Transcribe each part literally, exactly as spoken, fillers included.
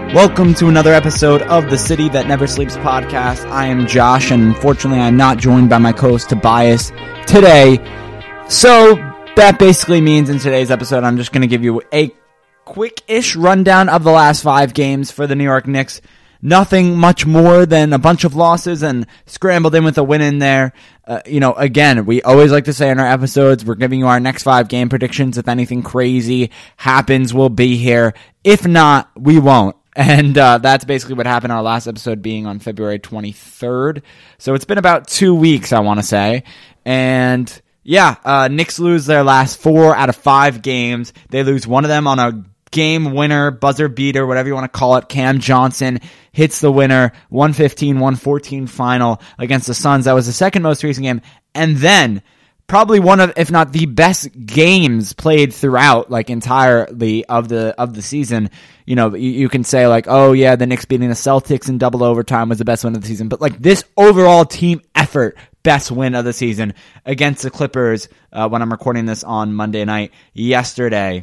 Welcome to another episode of the City That Never Sleeps podcast. I am Josh, and unfortunately I'm not joined by my co-host Tobias today. So that basically means in today's episode I'm just going to give you a quick-ish rundown of the last five games for the New York Knicks. Nothing much more than a bunch of losses and scrambled in with a win in there. Uh, you know, again, we always like to say in our episodes, we're giving you our next five game predictions. If anything crazy happens, we'll be here. If not, we won't. And uh, that's basically what happened our last episode being on February twenty-third. So it's been about two weeks, I want to say. And yeah, uh, Knicks lose their last four out of five games. They lose one of them on a game winner, buzzer beater, whatever you want to call it. Cam Johnson hits the winner, one fifteen one fourteen final against the Suns. That was the second most recent game. And then probably one of, if not the best games played throughout, like entirely of the of the season. You know, you, you can say like, oh yeah, the Knicks beating the Celtics in double overtime was the best win of the season. But like this overall team effort, best win of the season against the Clippers uh, when I'm recording this on Monday night yesterday.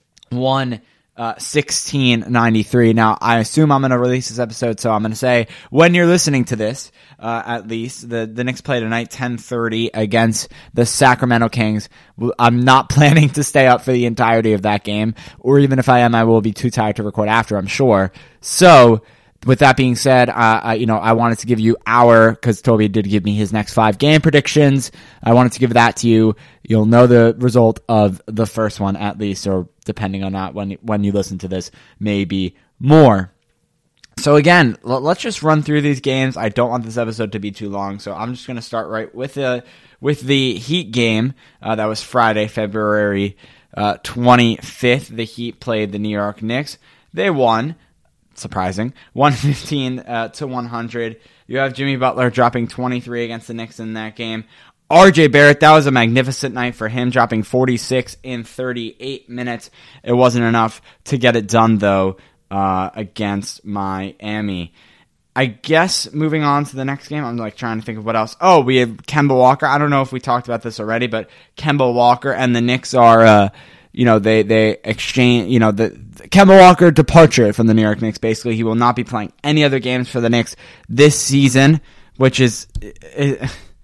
Won uh, sixteen ninety-three. Now, I assume I'm going to release this episode, so I'm going to say when you're listening to this, uh, at least, the, the Knicks play tonight, ten thirty against the Sacramento Kings. I'm not planning to stay up for the entirety of that game, or even if I am, I will be too tired to record after, I'm sure. So, with that being said, uh, I, you know, I wanted to give you our, because Toby did give me his next five game predictions. I wanted to give that to you. You'll know the result of the first one at least, or depending on that when when you listen to this, maybe more. So again, l- let's just run through these games. I don't want this episode to be too long, so I'm just going to start right with the with the Heat game. Uh, that was Friday, February uh, twenty-fifth. The Heat played the New York Knicks. They won. Surprising. one fifteen uh, to one hundred. You have Jimmy Butler dropping twenty-three against the Knicks in that game. R J Barrett, that was a magnificent night for him, dropping forty-six in thirty-eight minutes. It wasn't enough to get it done, though, uh, against Miami. I guess moving on to the next game, I'm like trying to think of what else. Oh, we have Kemba Walker. I don't know if we talked about this already, but Kemba Walker and the Knicks are... Uh, You know, they, they exchange, you know, the, the Kemba Walker departure from the New York Knicks. Basically, he will not be playing any other games for the Knicks this season, which is uh,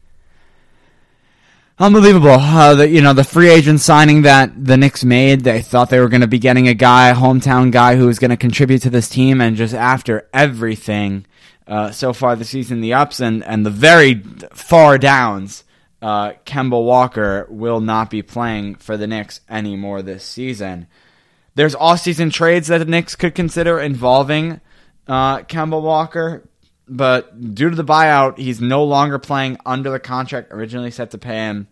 unbelievable. Uh, the, you know, the free agent signing that the Knicks made, they thought they were going to be getting a guy, a hometown guy who was going to contribute to this team, and just after everything uh, so far this season, the ups and, and the very far downs, Uh, Kemba Walker will not be playing for the Knicks anymore this season. There's off-season trades that the Knicks could consider involving uh, Kemba Walker, but due to the buyout, he's no longer playing under the contract originally set to pay him.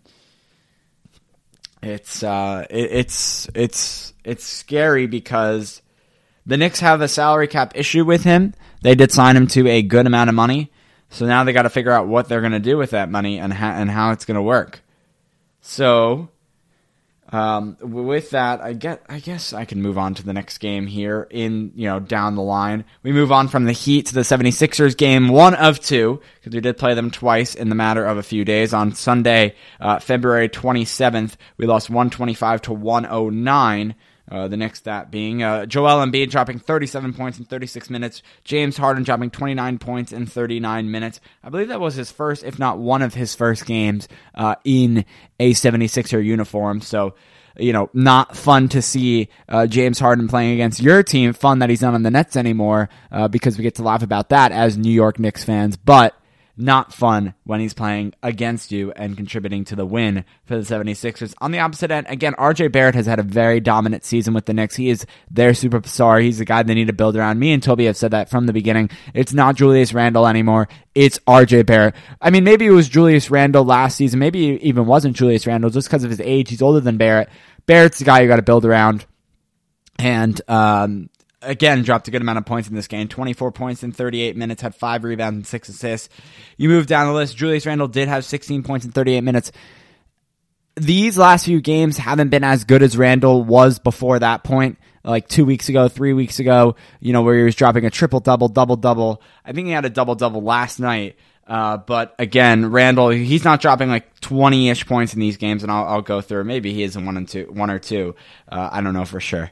It's uh, it, it's it's it's scary because the Knicks have a salary cap issue with him. They did sign him to a good amount of money. So now they got to figure out what they're going to do with that money and how, and how it's going to work. So, um, with that, I get, I guess I can move on to the next game here in, you know, down the line. We move on from the Heat to the seventy-sixers game, one of two, because we did play them twice in the matter of a few days. On Sunday, uh, February twenty-seventh, we lost one twenty-five to one oh nine. Uh, the next that being uh, Joel Embiid dropping thirty-seven points in thirty-six minutes. James Harden dropping twenty-nine points in thirty-nine minutes. I believe that was his first, if not one of his first games uh, in a seventy-sixer uniform. So, you know, not fun to see uh, James Harden playing against your team. Fun that he's not on the Nets anymore uh, because we get to laugh about that as New York Knicks fans. But not fun when he's playing against you and contributing to the win for the seventy-sixers. On the opposite end, again, R J Barrett has had a very dominant season with the Knicks. He is their superstar. He's the guy they need to build around. Me and Toby have said that from the beginning. It's not Julius Randle anymore. It's R J Barrett. I mean, maybe it was Julius Randle last season. Maybe it even wasn't Julius Randle just because of his age. He's older than Barrett. Barrett's the guy you got to build around. And, um, again, dropped a good amount of points in this game. twenty-four points in thirty-eight minutes, had five rebounds and six assists. You move down the list. Julius Randle did have sixteen points in thirty-eight minutes. These last few games haven't been as good as Randle was before that point, like two weeks ago, three weeks ago, you know, where he was dropping a triple-double, double-double. I think he had a double-double last night. Uh, but again, Randle, he's not dropping like twenty-ish points in these games, and I'll, I'll go through. Maybe he is in one and two, one or two. Uh, I don't know for sure.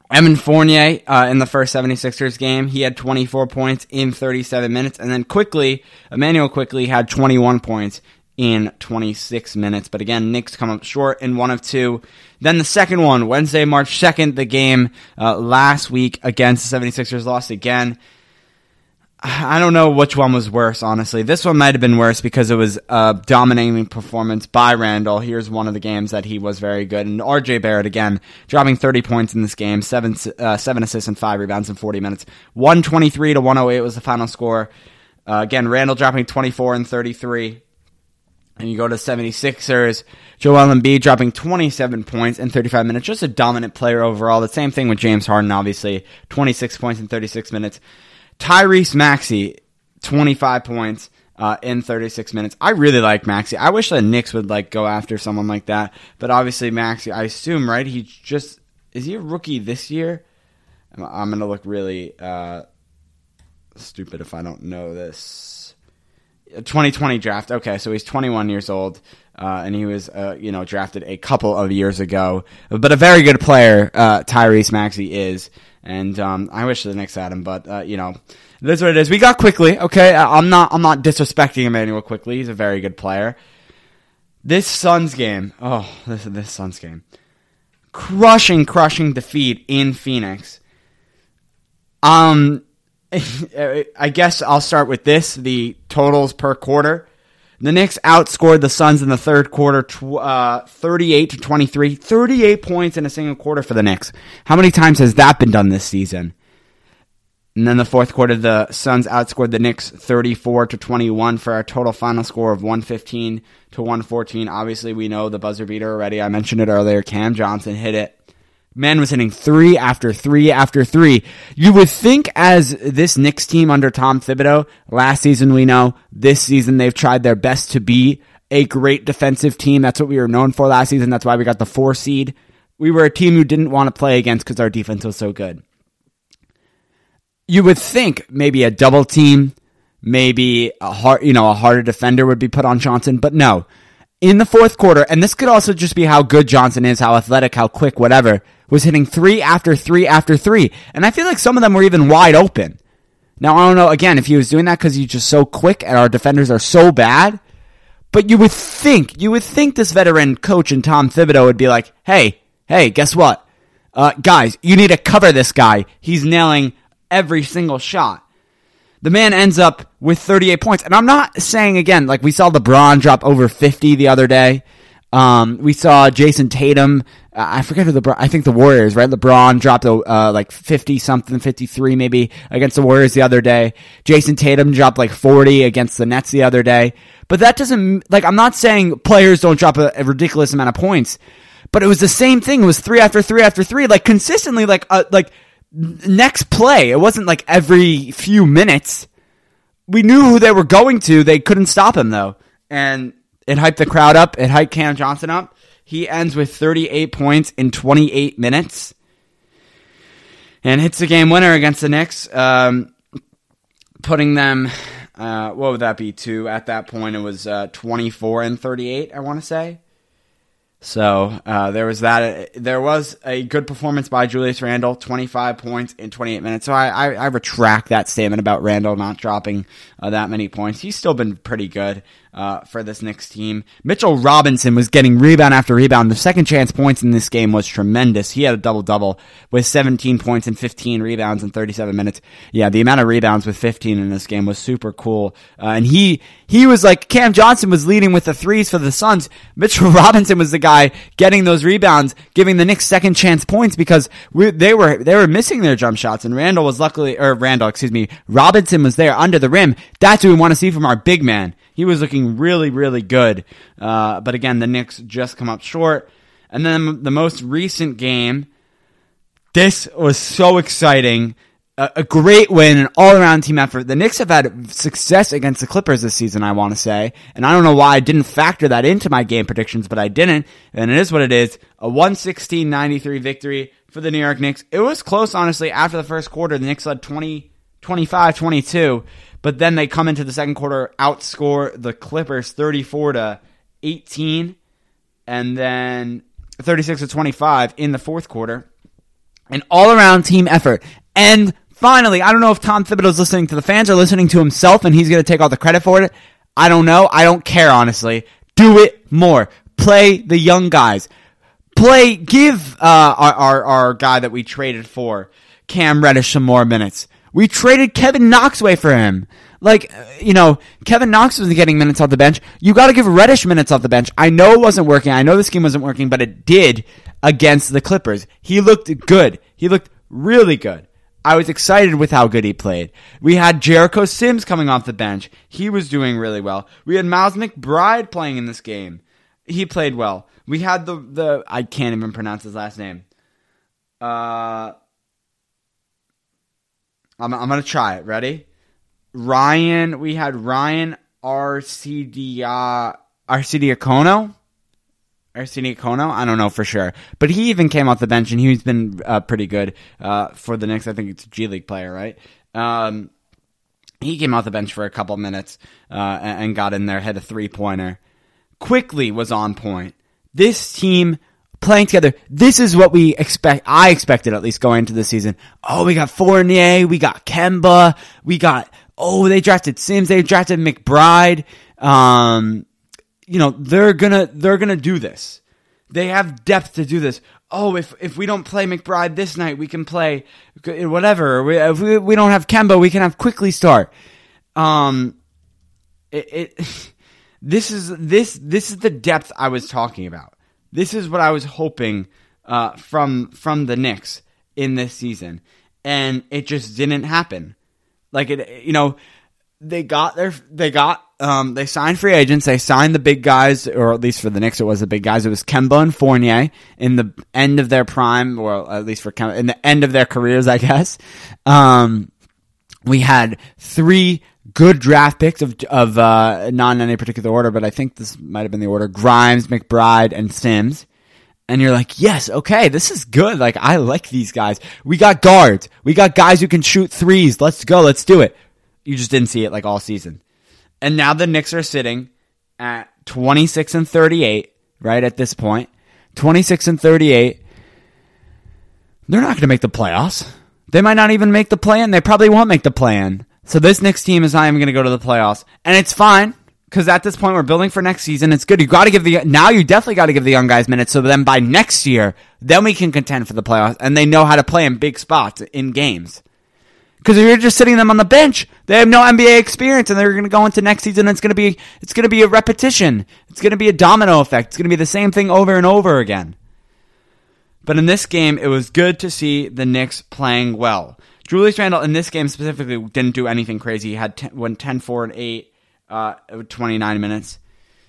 Evan Fournier uh, in the first seventy-sixers game, he had twenty-four points in thirty-seven minutes. And then quickly, Emmanuel Quickley had twenty-one points in twenty-six minutes. But again, Knicks come up short in one of two. Then the second one, Wednesday, March second, the game uh, last week against the seventy-sixers, lost again. I don't know which one was worse, honestly. This one might have been worse because it was a dominating performance by Randall. Here's one of the games that he was very good. And R J Barrett, again, dropping thirty points in this game, seven, uh, seven assists and five rebounds in forty minutes. one twenty-three to one oh eight was the final score. Uh, again, Randall dropping twenty-four and thirty-three. And you go to seventy-sixers, Joel Embiid dropping twenty-seven points in thirty-five minutes. Just a dominant player overall. The same thing with James Harden, obviously. twenty-six points in thirty-six minutes. Tyrese Maxey, twenty-five points uh, in thirty-six minutes. I really like Maxey. I wish the Knicks would like go after someone like that. But obviously Maxey, I assume, right? He just is he a rookie this year? I'm, I'm gonna look really uh, stupid if I don't know this. twenty twenty draft. Okay, so he's twenty-one years old, uh, and he was uh, you know drafted a couple of years ago. But a very good player, uh, Tyrese Maxey is. And um, I wish the Knicks had him, but uh, you know, it is what it is. We got Quickley, okay. I'm not, I'm not disrespecting Emmanuel Quickley. He's a very good player. This Suns game, oh, this this Suns game, crushing, crushing defeat in Phoenix. Um, I guess I'll start with this: the totals per quarter. The Knicks outscored the Suns in the third quarter, tw- uh, thirty-eight to twenty-three. thirty-eight points in a single quarter for the Knicks. How many times has that been done this season? And then the fourth quarter, the Suns outscored the Knicks thirty-four to twenty-one for a total final score of one fifteen to one fourteen. Obviously, we know the buzzer beater already. I mentioned it earlier. Cam Johnson hit it. Man was hitting three after three after three. You would think as this Knicks team under Tom Thibodeau, last season we know, this season they've tried their best to be a great defensive team. That's what we were known for last season. That's why we got the four seed. We were a team who didn't want to play against because our defense was so good. You would think maybe a double team, maybe a hard, you know, a harder defender would be put on Johnson, but no. In the fourth quarter, and this could also just be how good Johnson is, how athletic, how quick, whatever, was hitting three after three after three. And I feel like some of them were even wide open. Now, I don't know, again, if he was doing that because he's just so quick and our defenders are so bad, but you would think, you would think this veteran coach and Tom Thibodeau would be like, hey, hey, guess what? Uh, guys, you need to cover this guy. He's nailing every single shot. The man ends up with thirty-eight points. And I'm not saying, again, like we saw LeBron drop over fifty the other day. Um, we saw Jason Tatum, uh, I forget who the, I think the Warriors, right? LeBron dropped uh, like fifty-something, fifty-three maybe against the Warriors the other day. Jason Tatum dropped like forty against the Nets the other day. But that doesn't, like, I'm not saying players don't drop a, a ridiculous amount of points, but it was the same thing. It was three after three after three, like consistently, like, uh, like, next play. It wasn't like every few minutes. We knew who they were going to. They couldn't stop him, though. And it hyped the crowd up. It hyped Cam Johnson up. He ends with thirty-eight points in twenty-eight minutes. And hits the game winner against the Knicks, um, putting them, uh, what would that be, to? At that point, it was uh, twenty-four and thirty-eight, I want to say. So uh, there was that. There was a good performance by Julius Randle, twenty-five points in twenty-eight minutes. So I, I, I retract that statement about Randle not dropping uh, that many points. He's still been pretty good uh, for this Knicks team. Mitchell Robinson was getting rebound after rebound. The second chance points in this game was tremendous. He had a double-double with seventeen points and fifteen rebounds in thirty-seven minutes. Yeah, the amount of rebounds with fifteen in this game was super cool. Uh, and he he was like, Cam Johnson was leading with the threes for the Suns. Mitchell Robinson was the guy getting those rebounds, giving the Knicks second chance points because we, they were they were missing their jump shots. And Randle was luckily, or Randle, excuse me, Robinson was there under the rim. That's what we want to see from our big man. He was looking really, really good. Uh, but again, the Knicks just come up short. And then the most recent game, this was so exciting. A, a great win, an all-around team effort. The Knicks have had success against the Clippers this season, I want to say. And I don't know why I didn't factor that into my game predictions, but I didn't. And it is what it is. A one sixteen ninety-three victory for the New York Knicks. It was close, honestly. After the first quarter, the Knicks led twenty, twenty-five twenty-two. But then they come into the second quarter, outscore the Clippers thirty-four to eighteen. And then thirty-six to twenty-five in the fourth quarter. An all-around team effort. And finally, I don't know if Tom Thibodeau's listening to the fans or listening to himself and he's going to take all the credit for it. I don't know. I don't care, honestly. Do it more. Play the young guys. Play, give uh, our, our, our guy that we traded for, Cam Reddish, some more minutes. We traded Kevin Knox away for him. Like, you know, Kevin Knox wasn't getting minutes off the bench. You got to give Reddish minutes off the bench. I know it wasn't working. I know the scheme wasn't working, but it did against the Clippers. He looked good. He looked really good. I was excited with how good he played. We had Jericho Sims coming off the bench. He was doing really well. We had Miles McBride playing in this game. He played well. We had the, the I can't even pronounce his last name. Uh, I'm, I'm going to try it. Ready? Ryan, we had Ryan Arcidiacono? Arcidiacono? Arcidiacono? I don't know for sure. But he even came off the bench, and he's been uh, pretty good uh, for the Knicks. I think it's a G League player, right? Um, he came off the bench for a couple minutes uh, and, and got in there, hit a three-pointer. Quickly was on point. This team playing together, this is what we expect. I expected at least going into the season. Oh, we got Fournier, we got Kemba, we got, oh, they drafted Sims, they drafted McBride. Um, you know, they're gonna, they're gonna do this. They have depth to do this. Oh, if, if we don't play McBride this night, we can play whatever. If we, we don't have Kemba, we can have Quickly start. Um, it, it This is this this is the depth I was talking about. This is what I was hoping uh, from from the Knicks in this season, and it just didn't happen. Like it, you know, they got their they got um, they signed free agents. They signed the big guys, or at least for the Knicks, it was the big guys. It was Kemba and Fournier in the end of their prime, or at least for Kemba, in the end of their careers, I guess. Um, we had three good draft picks of of uh, not in any particular order, but I think this might have been the order: Grimes, McBride, and Sims. And you're like, yes, okay, this is good. Like, I like these guys. We got guards. We got guys who can shoot threes. Let's go. Let's do it. You just didn't see it like all season. And now the Knicks are sitting at twenty-six and thirty-eight, right at this point. twenty-six and thirty-eight. They're not going to make the playoffs. They might not even make the play-in. They probably won't make the play-in. So this Knicks team is not even going to go to the playoffs. And it's fine, because at this point we're building for next season. It's good. You got to give the now you definitely got to give the young guys minutes, so then by next year, then we can contend for the playoffs, and they know how to play in big spots in games. Because if you're just sitting them on the bench, they have no N B A experience, and they're going to go into next season. And it's going to be it's going to be a repetition. It's going to be a domino effect. It's going to be the same thing over and over again. But in this game, it was good to see the Knicks playing well. Julius Randle in this game specifically didn't do anything crazy. He had ten, went ten, four, and eight, uh, twenty-nine minutes.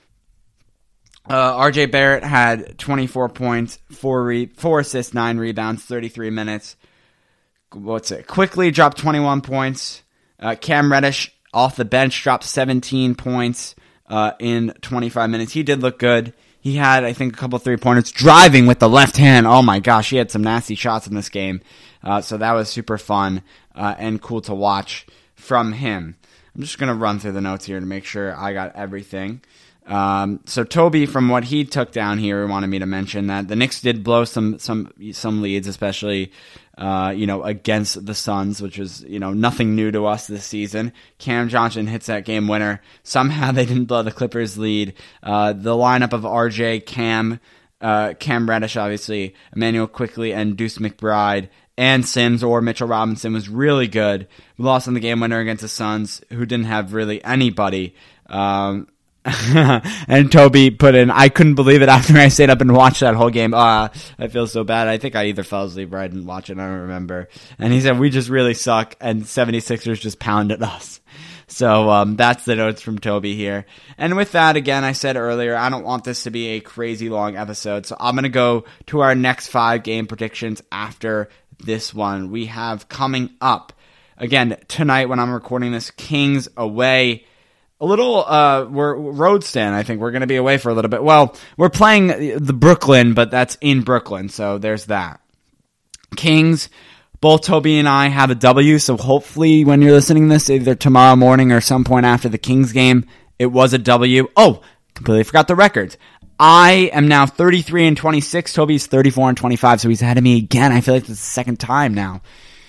Uh, R J Barrett had twenty-four points, four re- four assists, nine rebounds, thirty-three minutes. What's it? Quickly dropped twenty-one points. Uh, Cam Reddish off the bench dropped seventeen points uh, in twenty-five minutes. He did look good. He had, I think, a couple three-pointers. Driving with the left hand. Oh, my gosh. He had some nasty shots in this game. Uh, so that was super fun uh, and cool to watch from him. I'm just going to run through the notes here to make sure I got everything. Um, so Toby, from what he took down here, wanted me to mention that the Knicks did blow some some some leads, especially uh, you know against the Suns, which was you know nothing new to us this season. Cam Johnson hits that game winner. Somehow they didn't blow the Clippers' lead. Uh, the lineup of R J, Cam, uh, Cam Reddish, obviously, Emmanuel Quickly, and Deuce McBride, and Sims or Mitchell Robinson was really good. We lost on the game winner against the Suns, who didn't have really anybody. Um, and Toby put in, I couldn't believe it after I stayed up and watched that whole game. Uh, I feel so bad. I think I either fell asleep or I didn't watch it. I don't remember. And he said, we just really suck, and seventy-sixers just pounded us. So um, that's the notes from Toby here. And with that, again, I said earlier, I don't want this to be a crazy long episode. So I'm going to go to our next five game predictions after this one. We have coming up, again, tonight when I'm recording this, Kings away. A little, uh, we're road stand, I think. We're going to be away for a little bit. Well, we're playing the Brooklyn, but that's in Brooklyn, so there's that. Kings, both Toby and I have a W, so hopefully when you're listening to this, either tomorrow morning or some point after the Kings game, it was a W. Oh, completely forgot the records. I am now thirty-three and twenty-six. Toby's thirty-four and twenty-five, so he's ahead of me again. I feel like it's the second time now.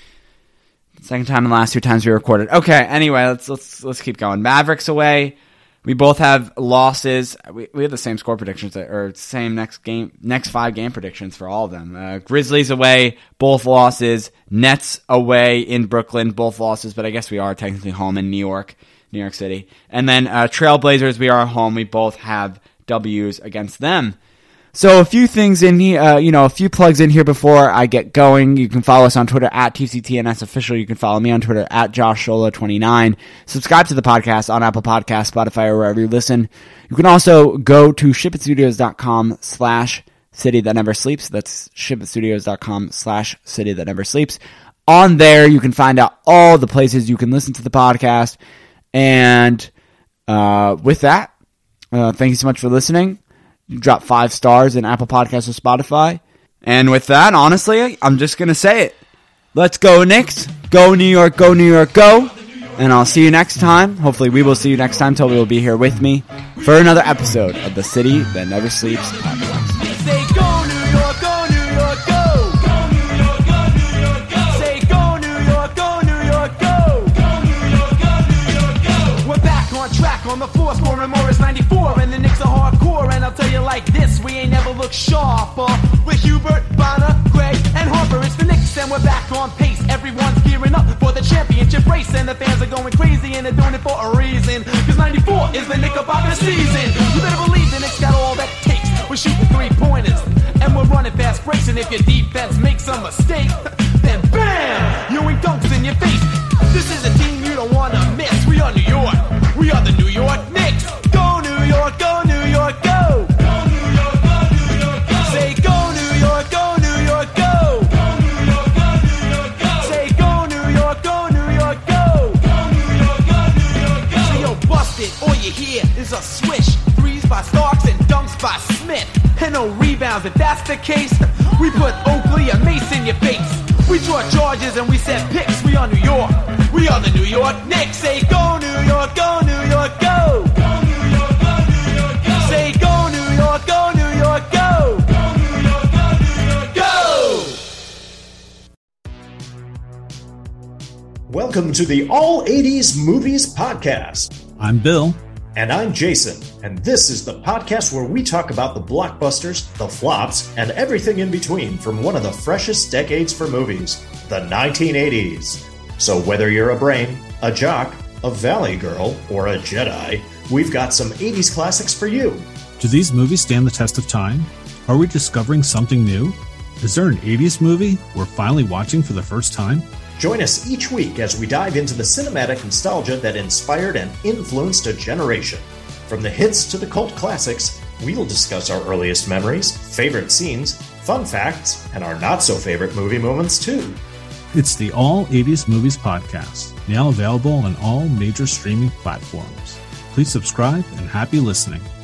Second time in the last two times we recorded. Okay, anyway, let's let's let's keep going. Mavericks away. We both have losses. We we have the same score predictions, or same next game, next five game predictions for all of them. Uh, Grizzlies away, both losses. Nets away in Brooklyn, both losses. But I guess we are technically home in New York, New York City. And then uh, Trailblazers, we are home. We both have W's against them. So a few things in here, uh, you know, a few plugs in here before I get going. You can follow us on Twitter at T C T N S Official. You can follow me on Twitter at Josh Shola twenty-nine. Subscribe to the podcast on Apple Podcasts, Spotify, or wherever you listen. You can also go to shipitstudios.com slash city that never sleeps. That's shipitstudios.com slash city that never sleeps. On there, you can find out all the places you can listen to the podcast. And uh, with that, uh, thank you so much for listening. You drop five stars in Apple Podcasts or Spotify. And with that, honestly, I'm just going to say it. Let's go, Knicks. Go, New York. Go, New York. Go. And I'll see you next time. Hopefully, we will see you next time. Toby will be here with me for another episode of the City That Never Sleeps podcast. Say go, New York. Go, New York. Go. Go, New York. Go, New York. Go. Say go, New York. Go, New York. Go. Go, New York. Go, New York. Go. We're back on track on the floor, scoring Morris ninety-four, and the Knicks are hardcore. And I'll tell you like this, we ain't never looked sharper. With Hubert, Bonner, Gray, and Harper, it's the Knicks, and we're back on pace. Everyone's gearing up for the championship race, and the fans are going crazy, and they're doing it for a reason. Cause ninety-four is the Knickerbocker season. You better believe the Knicks got all that it takes. We're shooting three-pointers, and we're running fast breaks, and if your defense makes a mistake, then bam! Ewing dunks in your face. This is a team you don't wanna miss. We are New York. We are the New York Knicks. Go, New York, go, New York, go. Go, New York, go, New York, go. Say go, New York, go, New York, go. Go, New York, go, New York, go. Say go, New York, go, New York, go. Go, New York, go, New York, go. Say yo, bust it. All you hear is a swish. Threes by Starks and dunks by Smith. And no rebounds. If that's the case, we put Oakley and Mace in your face. We draw charges and we set picks. We are New York. We are the New York Knicks. Say go, New York, go, New York, go. Go, New York, go, New York, go. Say go, New York, go, New York, go. Go, New York, go, New York, go. Welcome to the All eighties Movies Podcast. I'm Bill. And I'm Jason. And this is the podcast where we talk about the blockbusters, the flops, and everything in between from one of the freshest decades for movies, the nineteen eighties. So whether you're a brain, a jock, a valley girl, or a Jedi, we've got some eighties classics for you. Do these movies stand the test of time? Are we discovering something new? Is there an eighties movie we're finally watching for the first time? Join us each week as we dive into the cinematic nostalgia that inspired and influenced a generation. From the hits to the cult classics, we'll discuss our earliest memories, favorite scenes, fun facts, and our not-so-favorite movie moments, too. It's the All eighties Movies Podcast, now available on all major streaming platforms. Please subscribe and happy listening.